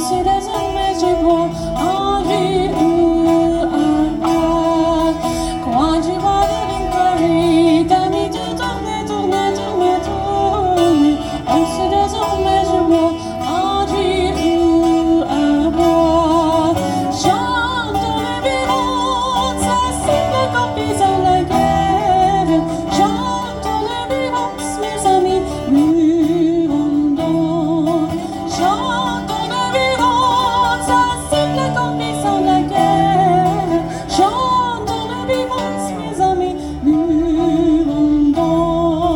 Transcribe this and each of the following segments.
Aussi désormais je bois en Dieu quand je vois de l'inquiétude, t'as mis tout tourner. Aussi désormais je bois en Dieu à boire. Chante le vivant, ça siffle comme pisant la guerre. Chante le vivant, mes amis, nous vendons. Chante le vivant, ça siffle comme pisant la guerre. Chante le vivant, mes amis, nous vendons.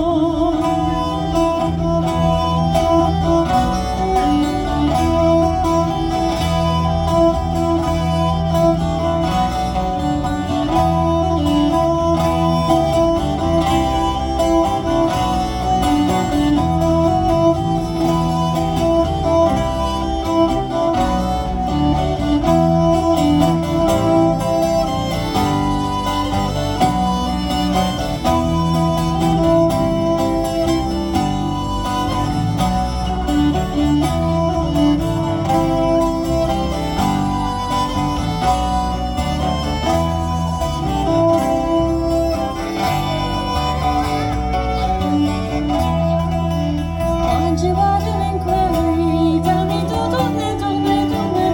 Quand je vois de l'inquiétude, t'as mis tout tourner.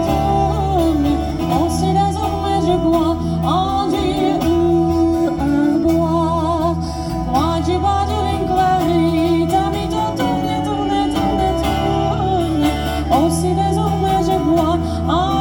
Aussi désormais je bois en Dieu à boire. Quand je vois de l'inquiétude, t'as mis tout tourner. Aussi désormais je bois en